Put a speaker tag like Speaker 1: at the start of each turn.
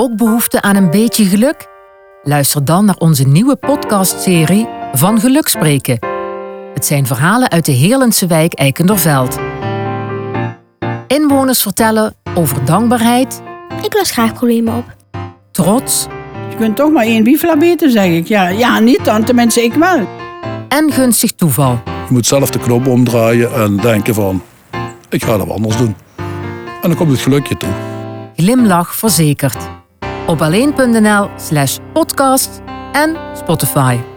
Speaker 1: ook behoefte aan een beetje geluk? Luister dan naar onze nieuwe podcastserie Van Geluk Spreken. Het zijn verhalen uit de Heerlense wijk Eikenderveld. Inwoners vertellen over dankbaarheid.
Speaker 2: Ik los graag problemen op.
Speaker 1: Trots.
Speaker 3: Je kunt toch maar één wiefla beter, zeg ik. Ja, niet dan, tenminste ik wel.
Speaker 1: En gunstig toeval.
Speaker 4: Je moet zelf de knop omdraaien en denken van, ik ga dat anders doen. En dan komt het gelukje toe.
Speaker 1: Glimlach verzekerd. Op alleen.nl/podcast en Spotify.